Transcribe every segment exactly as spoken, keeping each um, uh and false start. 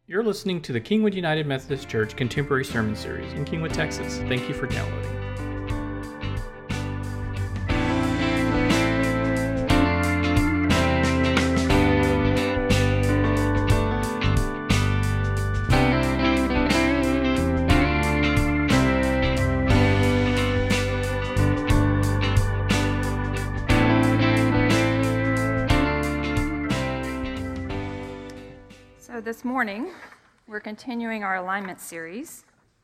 You're listening to the Kingwood United Methodist Church Contemporary Sermon Series in Kingwood, Texas. Thank you for downloading. So this morning, we're continuing our alignment series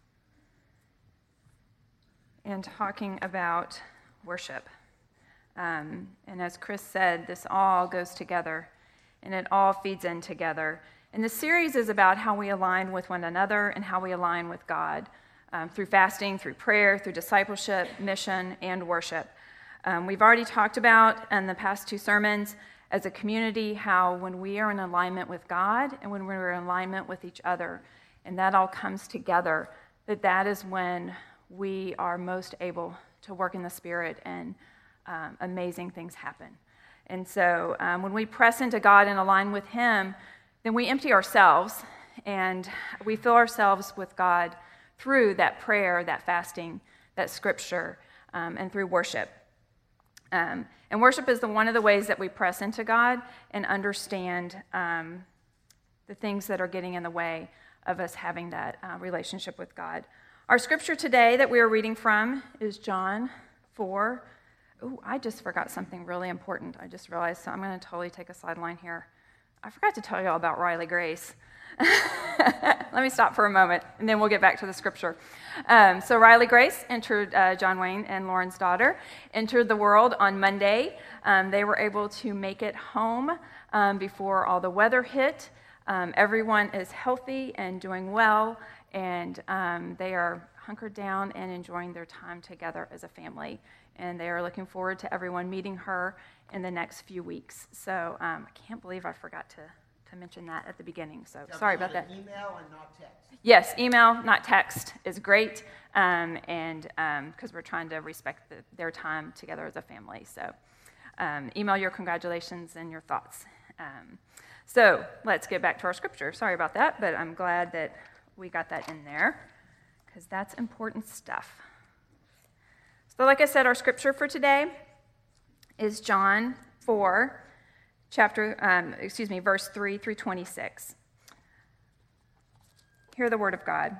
and talking about worship. Um, and as Chris said, this all goes together and it all feeds in together. And the series is about how we align with one another and how we align with God um, through fasting, through prayer, through discipleship, mission, and worship. Um, we've already talked about in the past two sermons as a community, how when we are in alignment with God and when we're in alignment with each other, and that all comes together, that that is when we are most able to work in the Spirit and um, amazing things happen. And so um, when we press into God and align with Him, then we empty ourselves and we fill ourselves with God through that prayer, that fasting, that scripture, um, and through worship. Um, and worship is the, one of the ways that we press into God and understand um, the things that are getting in the way of us having that uh, relationship with God. Our scripture today that we are reading from is John four. Oh, I just forgot something really important. I just realized, so I'm going to totally take a sideline here. I forgot to tell you all about Riley Grace. Let me stop for a moment, and then we'll get back to the scripture. Um, so Riley Grace entered, uh, John Wayne and Lauren's daughter, entered the world on Monday. Um, they were able to make it home um, before all the weather hit. Um, everyone is healthy and doing well, and um, they are hunkered down and enjoying their time together as a family. And they are looking forward to everyone meeting her in the next few weeks. So um, I can't believe I forgot to to mention that at the beginning, so Now, sorry about that. Email and not text. Yes, email, not text, is great, um, and because um, we're trying to respect the, their time together as a family. So um, email your congratulations and your thoughts. Um, so let's get back to our scripture. Sorry about that, but I'm glad that we got that in there, because that's important stuff. So like I said, our scripture for today is John four, Chapter, um, excuse me, verse three through twenty-six. Hear the word of God.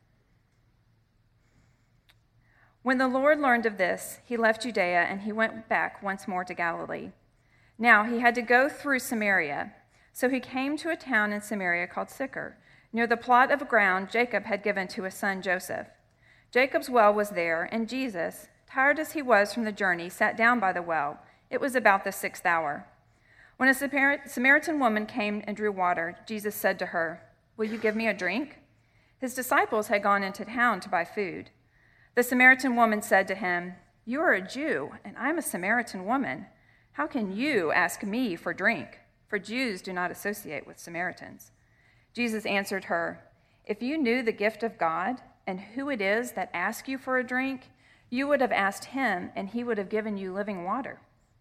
When the Lord learned of this, he left Judea and he went back once more to Galilee. Now he had to go through Samaria, so he came to a town in Samaria called Sychar, near the plot of ground Jacob had given to his son Joseph. Jacob's well was there, and Jesus, tired as he was from the journey, sat down by the well. It was about the sixth hour. When a Samaritan woman came and drew water, Jesus said to her, "Will you give me a drink?" His disciples had gone into town to buy food. The Samaritan woman said to him, "You are a Jew, and I am a Samaritan woman. How can you ask me for drink? For Jews do not associate with Samaritans." Jesus answered her, "If you knew the gift of God and who it is that asks you for a drink, you would have asked him, and he would have given you living water."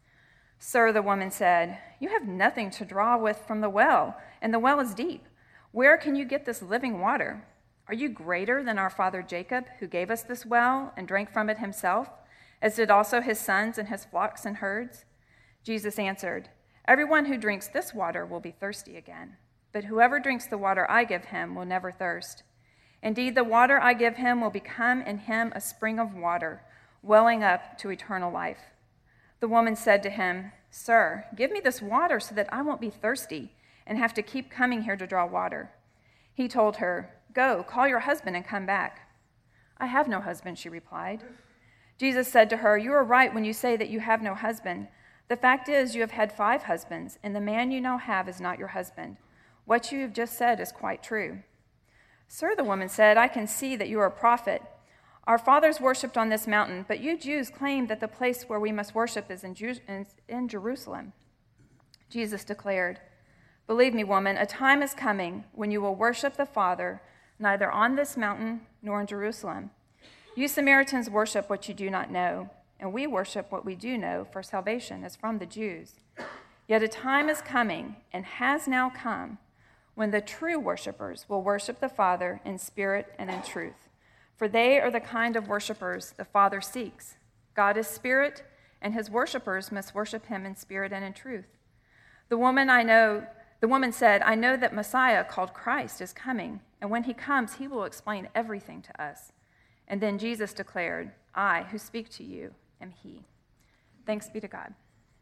"Sir," the woman said, "you have nothing to draw with from the well, and the well is deep. Where can you get this living water? Are you greater than our father Jacob, who gave us this well and drank from it himself, as did also his sons and his flocks and herds?" Jesus answered, "Everyone who drinks this water will be thirsty again, but whoever drinks the water I give him will never thirst. Indeed, the water I give him will become in him a spring of water, welling up to eternal life." The woman said to him, "Sir, give me this water so that I won't be thirsty and have to keep coming here to draw water." He told her, "Go, call your husband and come back." "I have no husband," she replied. Jesus said to her, "You are right when you say that you have no husband. The fact is, you have had five husbands, and the man you now have is not your husband. What you have just said is quite true." "Sir," the woman said, "I can see that you are a prophet. Our fathers worshipped on this mountain, but you Jews claim that the place where we must worship is in, Ju- in Jerusalem." Jesus declared, "Believe me, woman, a time is coming when you will worship the Father neither on this mountain nor in Jerusalem. You Samaritans worship what you do not know, and we worship what we do know, for salvation is from the Jews. Yet a time is coming, and has now come, when the true worshipers will worship the Father in spirit and in truth. For they are the kind of worshipers the Father seeks. God is spirit, and his worshipers must worship him in spirit and in truth. The woman I know, the woman said, I know that Messiah, called Christ, is coming, and when he comes, he will explain everything to us. And then Jesus declared, I who speak to you am he. Thanks be to God.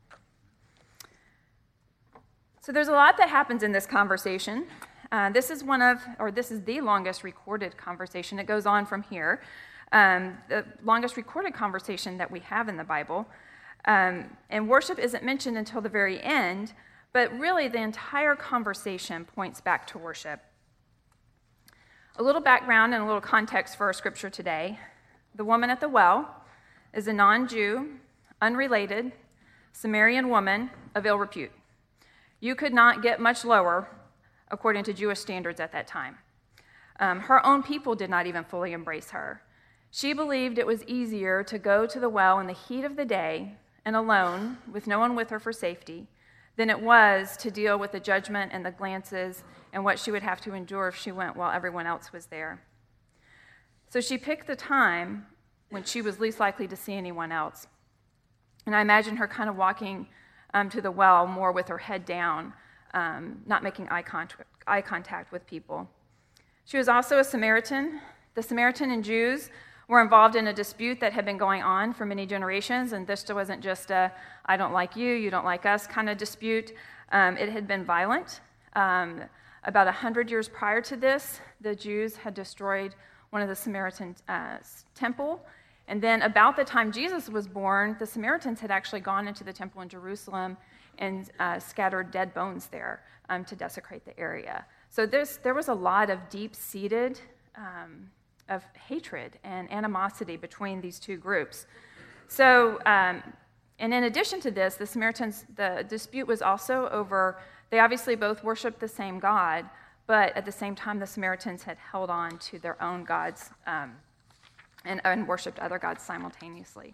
So there's a lot that happens in this conversation. Uh, this is one of, or this is the longest recorded conversation. It goes on from here. Um, the longest recorded conversation that we have in the Bible. Um, and worship isn't mentioned until the very end, but really the entire conversation points back to worship. A little background and a little context for our scripture today. The woman at the well is a non-Jew, unrelated, Samaritan woman of ill repute. You could not get much lower according to Jewish standards at that time. Um, her own people did not even fully embrace her. She believed it was easier to go to the well in the heat of the day and alone, with no one with her for safety, than it was to deal with the judgment and the glances and what she would have to endure if she went while everyone else was there. So she picked the time when she was least likely to see anyone else. And I imagine her kind of walking um, to the well more with her head down, um, not making eye contact, eye contact with people. She was also a Samaritan. The Samaritan and Jews were involved in a dispute that had been going on for many generations, and this wasn't just a I don't like you, you don't like us kind of dispute. Um, it had been violent. Um, about one hundred years prior to this, the Jews had destroyed one of the Samaritan uh, temple, and then about the time Jesus was born, the Samaritans had actually gone into the temple in Jerusalem and uh, scattered dead bones there um, to desecrate the area. So this, there was a lot of deep-seated um, of hatred and animosity between these two groups. So, um, and in addition to this, the Samaritans, the dispute was also over, they obviously both worshiped the same God, but at the same time, the Samaritans had held on to their own gods um, and, and worshiped other gods simultaneously.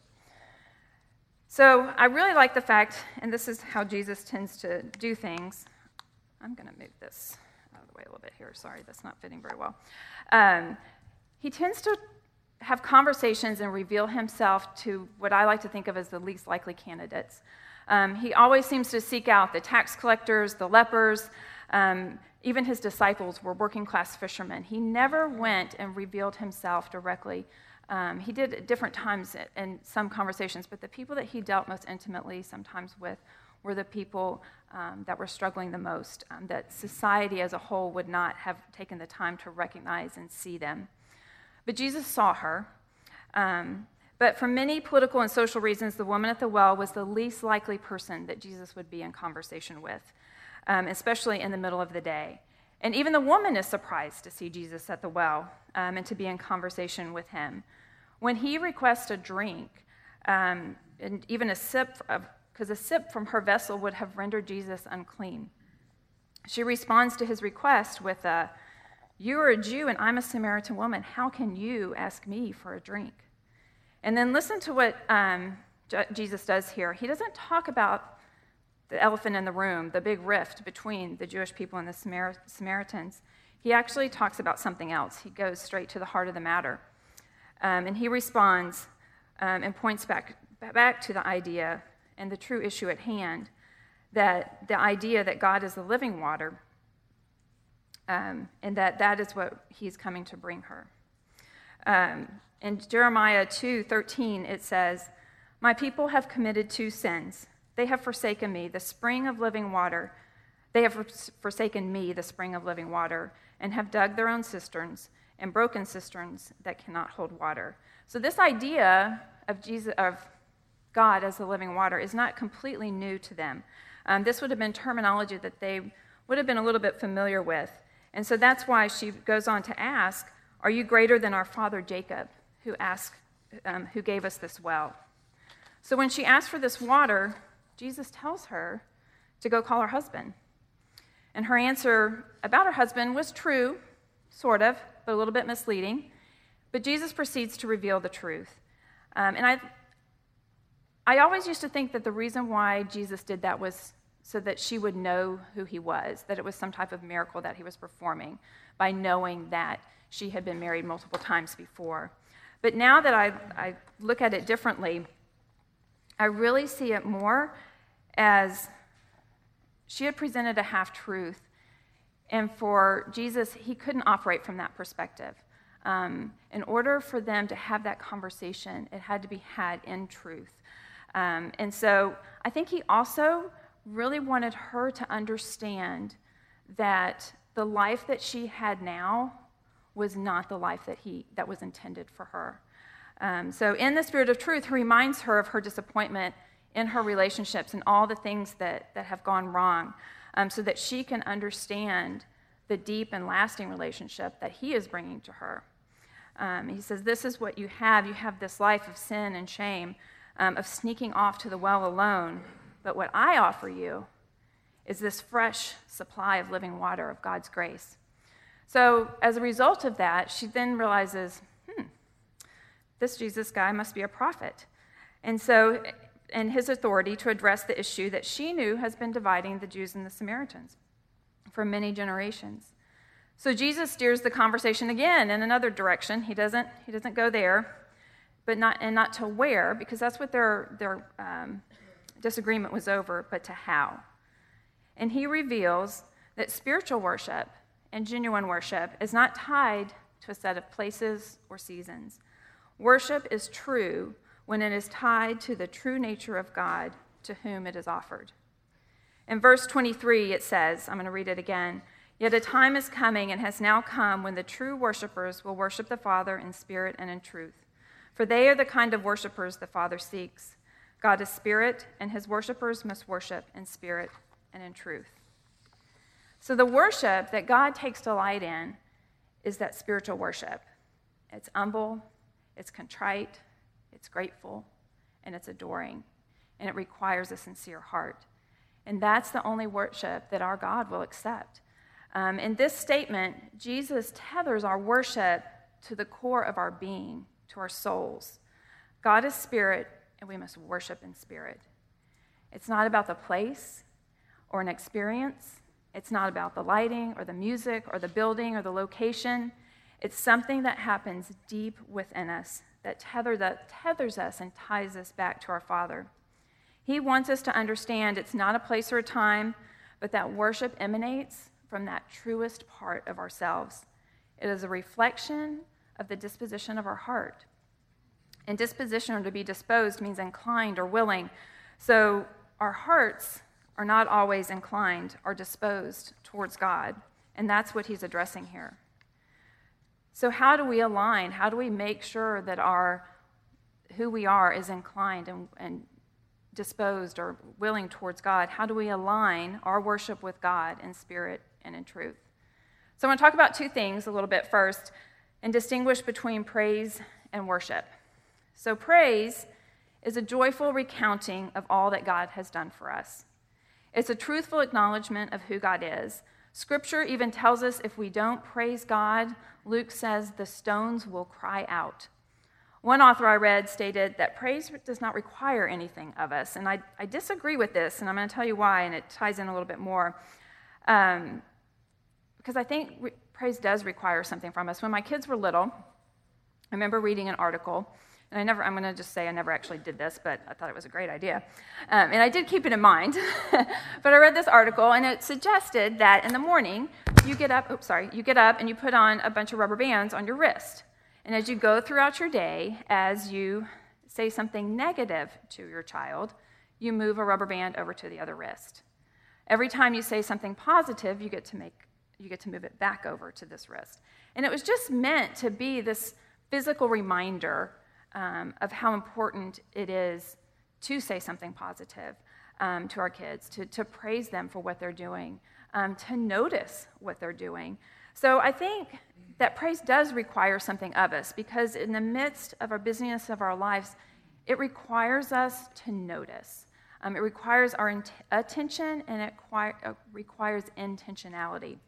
So I really like the fact, and this is how Jesus tends to do things. I'm going to move this out of the way a little bit here. Sorry, that's not fitting very well. Um, he tends to have conversations and reveal himself to what I like to think of as the least likely candidates. Um, he always seems to seek out the tax collectors, the lepers. Um, even his disciples were working-class fishermen. He never went and revealed himself directly. Um, he did at different times in some conversations, but the people that he dealt most intimately sometimes with were the people um, that were struggling the most, um, that society as a whole would not have taken the time to recognize and see them. But Jesus saw her. Um, but for many political and social reasons, the woman at the well was the least likely person that Jesus would be in conversation with, um, especially in the middle of the day. And even the woman is surprised to see Jesus at the well um, and to be in conversation with him. When he requests a drink, um, and even a sip, because a sip from her vessel would have rendered Jesus unclean, she responds to his request with a, "You are a Jew and I'm a Samaritan woman. How can you ask me for a drink?" And then listen to what um, J- Jesus does here. He doesn't talk about the elephant in the room, the big rift between the Jewish people and the Samar- Samaritans. He actually talks about something else. He goes straight to the heart of the matter. Um, and he responds um, and points back, back to the idea and the true issue at hand, that the idea that God is the living water, um, and that that is what he's coming to bring her. Um, in Jeremiah two thirteen, it says, "My people have committed two sins. They have forsaken me, the spring of living water. They have forsaken me, the spring of living water, and have dug their own cisterns and broken cisterns that cannot hold water." So this idea of Jesus, of God as the living water, is not completely new to them. Um, this would have been terminology that they would have been a little bit familiar with. And so that's why she goes on to ask, "Are you greater than our father Jacob, who asked, um, who gave us this well?" So when she asked for this water, Jesus tells her to go call her husband. And her answer about her husband was true, sort of, but a little bit misleading. But Jesus proceeds to reveal the truth. Um, and I, I always used to think that the reason why Jesus did that was so that she would know who he was, that it was some type of miracle that he was performing by knowing that she had been married multiple times before. But now that I, I look at it differently, I really see it more as she had presented a half-truth, and for Jesus, he couldn't operate from that perspective. Um, in order for them to have that conversation, it had to be had in truth. Um, and so I think he also really wanted her to understand that the life that she had now was not the life that he that was intended for her. Um, so in the Spirit of Truth, he reminds her of her disappointment in her relationships and all the things that, that have gone wrong, um, so that she can understand the deep and lasting relationship that he is bringing to her. Um, he says, this is what you have. You have this life of sin and shame, um, of sneaking off to the well alone. But what I offer you is this fresh supply of living water of God's grace. So as a result of that, she then realizes, hmm, this Jesus guy must be a prophet. And so, and his authority to address the issue that she knew has been dividing the Jews and the Samaritans for many generations. So Jesus steers the conversation again in another direction. He doesn't, he doesn't go there, but not and not to where, because that's what their, their um, disagreement was over, but to how. And he reveals that spiritual worship and genuine worship is not tied to a set of places or seasons. Worship is true when it is tied to the true nature of God to whom it is offered. In verse twenty-three, it says, I'm going to read it again, "Yet a time is coming and has now come when the true worshipers will worship the Father in spirit and in truth. For they are the kind of worshipers the Father seeks. God is spirit, and his worshipers must worship in spirit and in truth." So the worship that God takes delight in is that spiritual worship. It's humble, it's contrite, it's grateful, and it's adoring. And it requires a sincere heart. And that's the only worship that our God will accept. Um, in this statement, Jesus tethers our worship to the core of our being, to our souls. God is spirit, and we must worship in spirit. It's not about the place or an experience. It's not about the lighting or the music or the building or the location. It's something that happens deep within us that, tether, that tethers us and ties us back to our Father. He wants us to understand it's not a place or a time, but that worship emanates from that truest part of ourselves. It is a reflection of the disposition of our heart. And disposition, or to be disposed, means inclined or willing. So our hearts are not always inclined or disposed towards God, and that's what he's addressing here. So how do we align? How do we make sure that our who we are is inclined and, and disposed or willing towards God? How do we align our worship with God in spirit and in truth? So I want to talk about two things a little bit first and distinguish between praise and worship. So praise is a joyful recounting of all that God has done for us. It's a truthful acknowledgement of who God is. Scripture even tells us if we don't praise God, Luke says the stones will cry out. One author I read stated that praise does not require anything of us, and I, I disagree with this, and I'm going to tell you why, and it ties in a little bit more. Um, because I think re- praise does require something from us. When my kids were little, I remember reading an article, and I never, I'm going to just say I never actually did this, but I thought it was a great idea. Um, and I did keep it in mind. But I read this article, and it suggested that in the morning, you get up, oops, sorry, you get up and you put on a bunch of rubber bands on your wrist. And as you go throughout your day, as you say something negative to your child, you move a rubber band over to the other wrist. Every time you say something positive, you get to make, you get to move it back over to this wrist. And it was just meant to be this physical reminder Um, of how important it is to say something positive um, to our kids, to, to praise them for what they're doing, um, to notice what they're doing. So I think that praise does require something of us, because in the midst of our busyness of our lives, it requires us to notice. Um, it requires our int- attention, and it qui- uh, requires intentionality.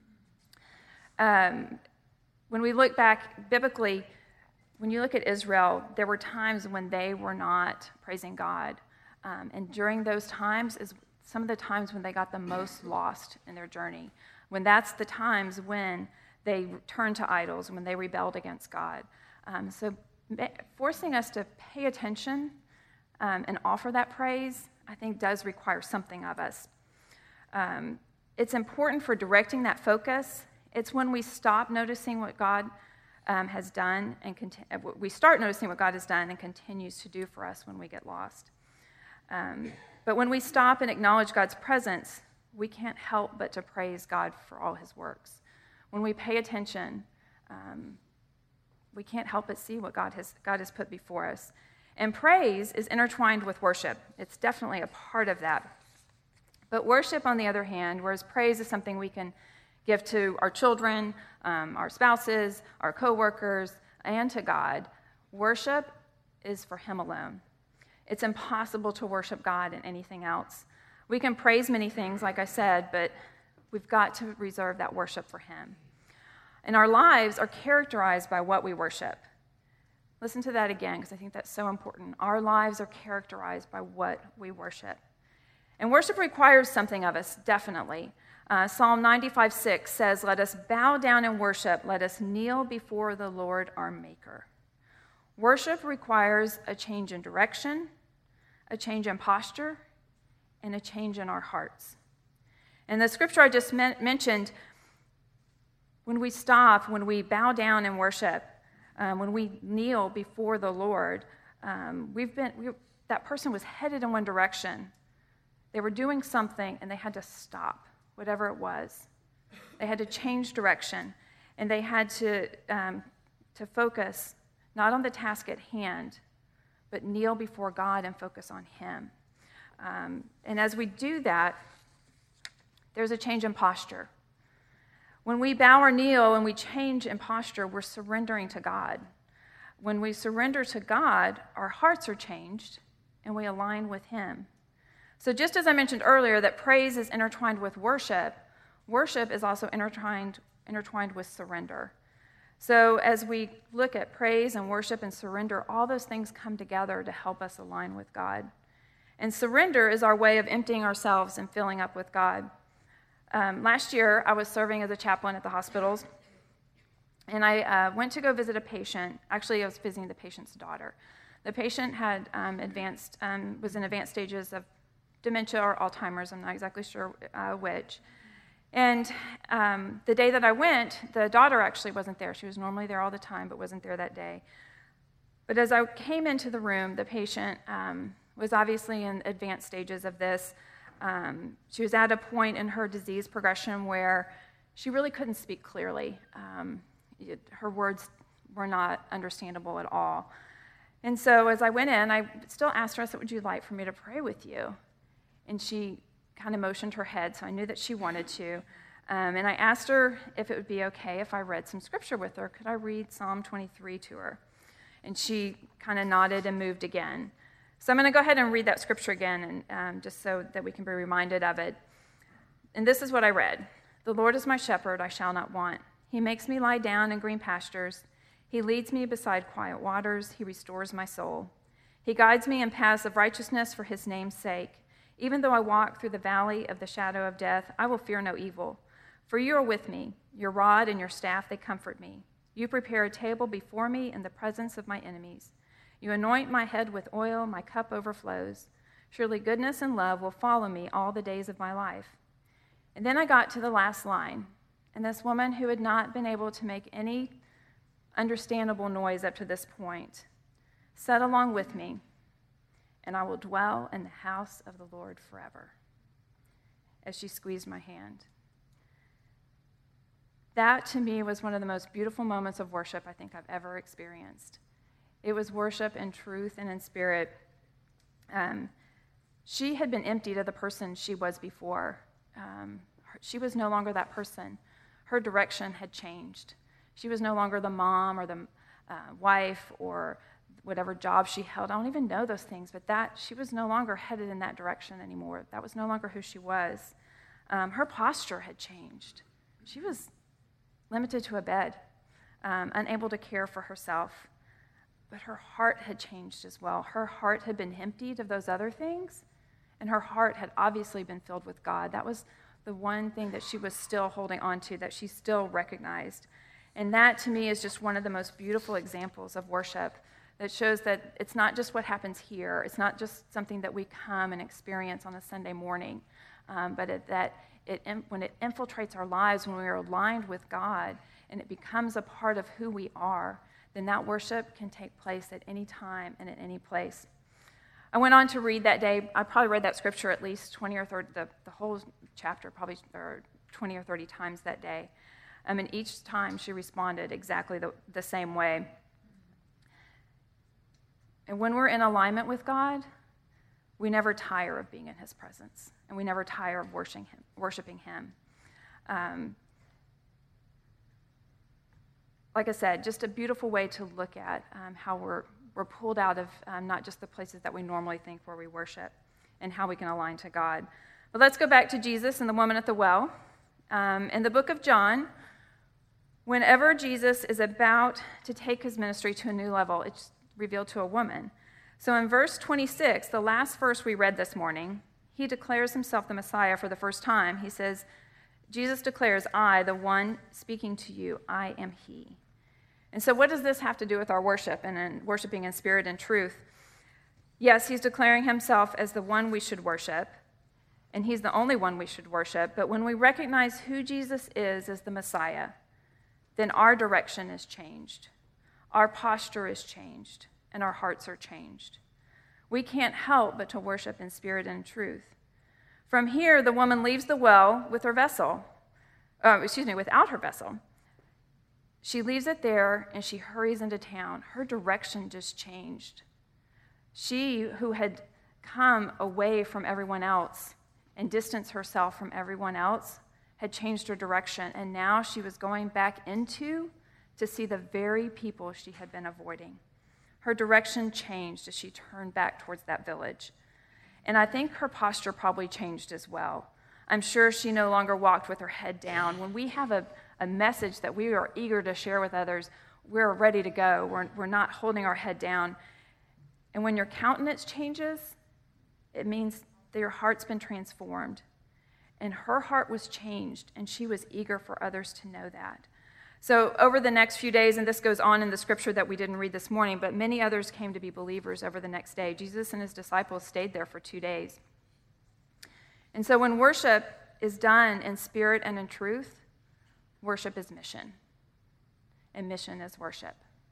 Um, when we look back biblically, when you look at Israel, there were times when they were not praising God. Um, and during those times is some of the times when they got the most lost in their journey, when that's the times when they turned to idols, when they rebelled against God. Um, so forcing us to pay attention um, and offer that praise, I think, does require something of us. Um, it's important for directing that focus. It's when we stop noticing what God um, has done, and conti- we start noticing what God has done and continues to do for us when we get lost. Um, but when we stop and acknowledge God's presence, we can't help but to praise God for all his works. When we pay attention, um, we can't help but see what God has, God has put before us. And praise is intertwined with worship. It's definitely a part of that. But worship, on the other hand, whereas praise is something we can give to our children, um, our spouses, our coworkers, and to God, worship is for him alone. It's impossible to worship God in anything else. We can praise many things, like I said, but we've got to reserve that worship for him. And our lives are characterized by what we worship. Listen to that again, because I think that's so important. Our lives are characterized by what we worship. And worship requires something of us, definitely. Uh, Psalm ninety-five six says, "Let us bow down and worship. Let us kneel before the Lord our Maker." Worship requires a change in direction, a change in posture, and a change in our hearts. And the scripture I just men- mentioned, when we stop, when we bow down and worship, um, when we kneel before the Lord, um, we've been we, that person was headed in one direction. They were doing something, and they had to stop, whatever it was. They had to change direction, and they had to um, to focus not on the task at hand, but kneel before God and focus on him. Um, and as we do that, there's a change in posture. When we bow or kneel and we change in posture, we're surrendering to God. When we surrender to God, our hearts are changed, and we align with him. So just as I mentioned earlier that praise is intertwined with worship, worship is also intertwined, intertwined with surrender. So as we look at praise and worship and surrender, all those things come together to help us align with God. And surrender is our way of emptying ourselves and filling up with God. Um, last year, I was serving as a chaplain at the hospitals, and I uh, went to go visit a patient. Actually, I was visiting the patient's daughter. The patient had um, advanced, um, was in advanced stages of dementia or Alzheimer's. I'm not exactly sure uh, which. And um, the day that I went, the daughter actually wasn't there. She was normally there all the time, but wasn't there that day. But as I came into the room, the patient um, was obviously in advanced stages of this. Um, she was at a point in her disease progression where she really couldn't speak clearly. Um, it, her words were not understandable at all. And so as I went in, I still asked her, I said, "Would you like for me to pray with you?" And she kind of motioned her head, so I knew that she wanted to. Um, and I asked her if it would be okay if I read some scripture with her. Could I read Psalm twenty-three to her? And she kind of nodded and moved again. So I'm going to go ahead and read that scripture again, and um, just so that we can be reminded of it. And this is what I read. "The Lord is my shepherd, I shall not want. He makes me lie down in green pastures. He leads me beside quiet waters. He restores my soul. He guides me in paths of righteousness for his name's sake. Even though I walk through the valley of the shadow of death, I will fear no evil. For you are with me. Your rod and your staff, they comfort me. You prepare a table before me in the presence of my enemies. You anoint my head with oil, my cup overflows. Surely goodness and love will follow me all the days of my life." And then I got to the last line, and this woman who had not been able to make any understandable noise up to this point said along with me, "And I will dwell in the house of the Lord forever," as she squeezed my hand. That, to me, was one of the most beautiful moments of worship I think I've ever experienced. It was worship in truth and in spirit. Um, she had been emptied of the person she was before. Um, she was no longer that person. Her direction had changed. She was no longer the mom or the uh, wife or whatever job she held. I don't even know those things, but that she was no longer headed in that direction anymore. That was no longer who she was. Um, her posture had changed. She was limited to a bed, um, unable to care for herself. But her heart had changed as well. Her heart had been emptied of those other things, And her heart had obviously been filled with God. That was the one thing that she was still holding on to, that she still recognized. And that, to me, is just one of the most beautiful examples of worship that shows that it's not just what happens here. It's not just something that we come and experience on a Sunday morning, um, but it, that it, when it infiltrates our lives, when we are aligned with God, and it becomes a part of who we are, then that worship can take place at any time and at any place. I went on to read that day. I probably read that scripture at least twenty or thirty, the, the whole chapter, probably or twenty or thirty times that day. Um, and each time she responded exactly the, the same way. And when we're in alignment with God, we never tire of being in his presence, and we never tire of worshiping him. Worshiping him. Um, like I said, just a beautiful way to look at um, how we're we're pulled out of um, not just the places that we normally think where we worship, and how we can align to God. But let's go back to Jesus and the woman at the well. Um, in the book of John, whenever Jesus is about to take his ministry to a new level, it's revealed to a woman. So in verse twenty-six, the last verse we read this morning, he declares himself the Messiah for the first time. He says, Jesus declares, I, the one speaking to you, I am he. And so what does this have to do with our worship and in worshiping in spirit and truth? Yes, he's declaring himself as the one we should worship, and he's the only one we should worship. But when we recognize who Jesus is as the Messiah, then our direction is changed. Our posture is changed, and our hearts are changed. We can't help but to worship in spirit and truth. From here, the woman leaves the well with her vessel, uh, excuse me, without her vessel. She leaves it there, and she hurries into town. Her direction just changed. She, who had come away from everyone else and distanced herself from everyone else, had changed her direction, and now she was going back into to see the very people she had been avoiding. Her direction changed as she turned back towards that village. And I think her posture probably changed as well. I'm sure she no longer walked with her head down. When we have a, a message that we are eager to share with others, we're ready to go. We're, we're not holding our head down. And when your countenance changes, it means that your heart's been transformed. And her heart was changed, and she was eager for others to know that. So over the next few days, and this goes on in the scripture that we didn't read this morning, but many others came to be believers over the next day. Jesus and his disciples stayed there for two days. And so when worship is done in spirit and in truth, worship is mission, and mission is worship.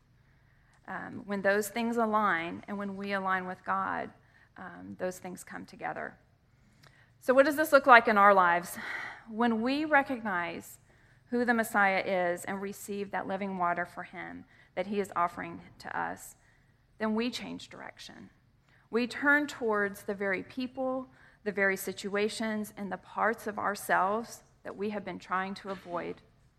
Um, when those things align, and when we align with God, um, those things come together. So what does this look like in our lives? When we recognize who the Messiah is and receive that living water for him that he is offering to us, then we change direction. We turn towards the very people, the very situations, and the parts of ourselves that we have been trying to avoid.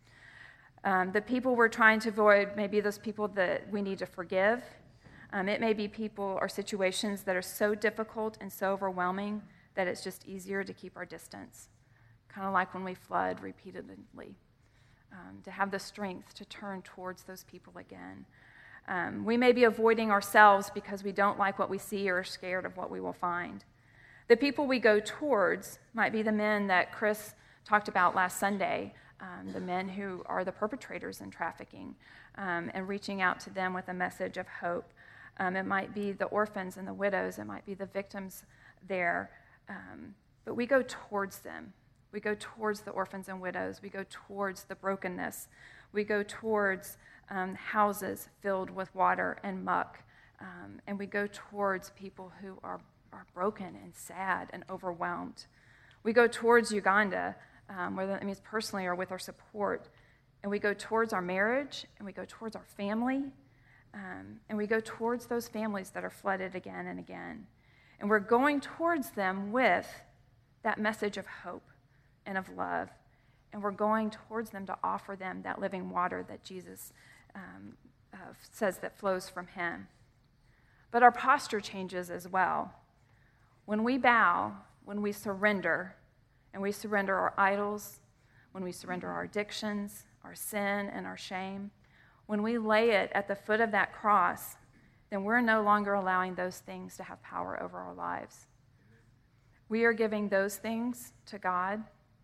Um, the people we're trying to avoid may be those people that we need to forgive. Um, it may be people or situations that are so difficult and so overwhelming that it's just easier to keep our distance, kind of like when we flood repeatedly, um, to have the strength to turn towards those people again. Um, we may be avoiding ourselves because we don't like what we see or are scared of what we will find. The people we go towards might be the men that Chris talked about last Sunday, um, the men who are the perpetrators in trafficking, um, and reaching out to them with a message of hope. Um, it might be the orphans and the widows. It might be the victims there. Um, but we go towards them. We go towards the orphans and widows. We go towards the brokenness. We go towards um, houses filled with water and muck. Um, and we go towards people who are, are broken and sad and overwhelmed. We go towards Uganda, um, whether that means personally or with our support. And we go towards our marriage, and we go towards our family. Um, and we go towards those families that are flooded again and again. And we're going towards them with that message of hope and of love. And we're going towards them to offer them that living water that Jesus um, uh, says that flows from him. But our posture changes as well. When we bow, when we surrender, and we surrender our idols, when we surrender our addictions, our sin, and our shame, when we lay it at the foot of that cross, then we're no longer allowing those things to have power over our lives. we are giving those things to God.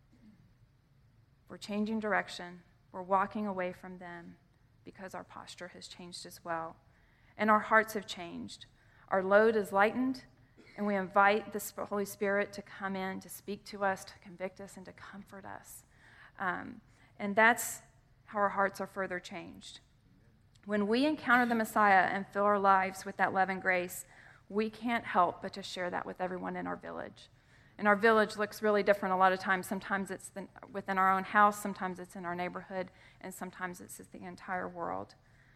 We're changing direction. We're walking away from them because our posture has changed as well. And our hearts have changed. Our load is lightened, and we invite the Holy Spirit to come in, to speak to us, to convict us, and to comfort us. Um, and that's how our hearts are further changed. When we encounter the Messiah and fill our lives with that love and grace, we can't help but to share that with everyone in our village. And our village looks really different a lot of times. Sometimes it's the, within our own house, sometimes it's in our neighborhood, and sometimes it's the entire world.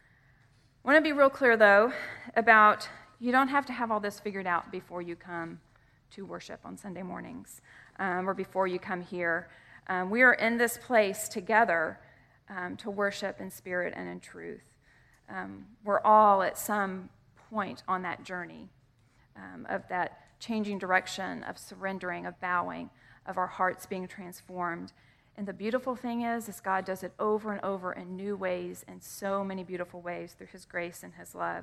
I want to be real clear, though, about you don't have to have all this figured out before you come to worship on Sunday mornings um, or before you come here. Um, we are in this place together um, to worship in spirit and in truth. Um, we're all at some point on that journey um, of that changing direction, of surrendering, of bowing, of our hearts being transformed. And the beautiful thing is, is God does it over and over in new ways, in so many beautiful ways through his grace and his love.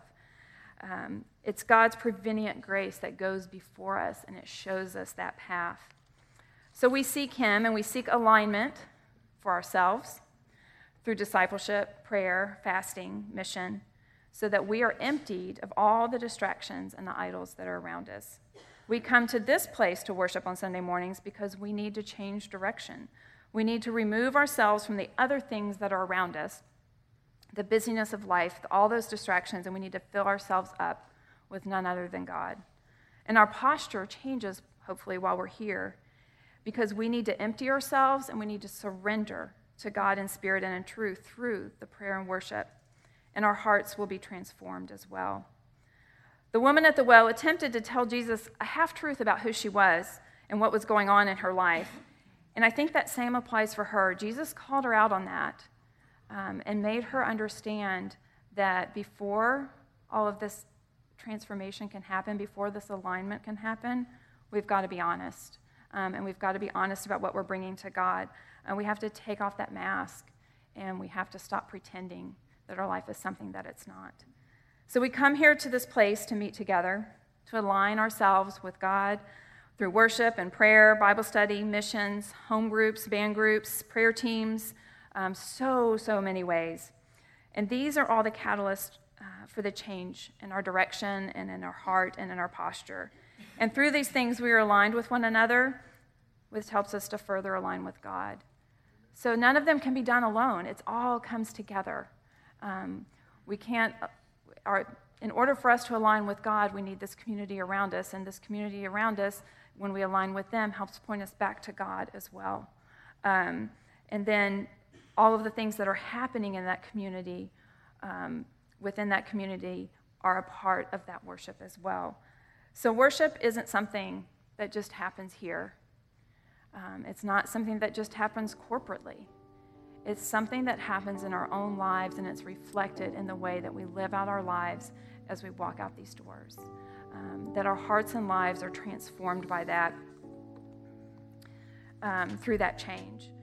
Um, it's God's prevenient grace that goes before us, and it shows us that path. So we seek him, and we seek alignment for ourselves through discipleship, prayer, fasting, mission, so that we are emptied of all the distractions and the idols that are around us. We come to this place to worship on Sunday mornings because we need to change direction. We need to remove ourselves from the other things that are around us, the busyness of life, all those distractions, and we need to fill ourselves up with none other than God. And our posture changes, hopefully, while we're here, because we need to empty ourselves and we need to surrender to God in spirit and in truth through the prayer and worship, and our hearts will be transformed as well. The woman at the well attempted to tell Jesus a half-truth about who she was and what was going on in her life, and I think that same applies for her. Jesus called her out on that um, and made her understand that before all of this transformation can happen, before this alignment can happen, we've got to be honest, um, and we've got to be honest about what we're bringing to God. And we have to take off that mask, and we have to stop pretending that our life is something that it's not. So we come here to this place to meet together, to align ourselves with God through worship and prayer, Bible study, missions, home groups, band groups, prayer teams, um, so, so many ways. And these are all the catalysts uh, for the change in our direction and in our heart and in our posture. And through these things, we are aligned with one another, which helps us to further align with God. So none of them can be done alone. It all comes together. Um, we can't, our, in order for us to align with God, we need this community around us, and this community around us, when we align with them, helps point us back to God as well. Um, and then all of the things that are happening in that community, um, within that community, are a part of that worship as well. So worship isn't something that just happens here. Um, it's not something that just happens corporately. It's something that happens in our own lives, and it's reflected in the way that we live out our lives as we walk out these doors. Um, that our hearts and lives are transformed by that, um, through that change.